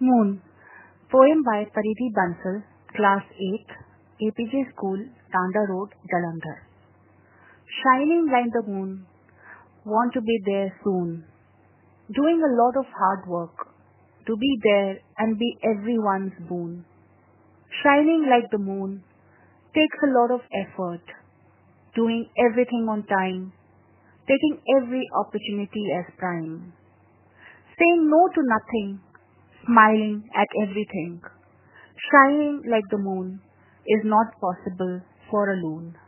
Moon. Poem by Paridhi Bansal, Class 8, APJ School, Tanda Road, Jalandhar. Shining like the moon, want to be there soon. Doing a lot of hard work, to be there and be everyone's boon. Shining like the moon, takes a lot of effort. Doing everything on time, taking every opportunity as prime. Saying no to nothing, smiling at everything. Shining like the moon is not possible for a loon.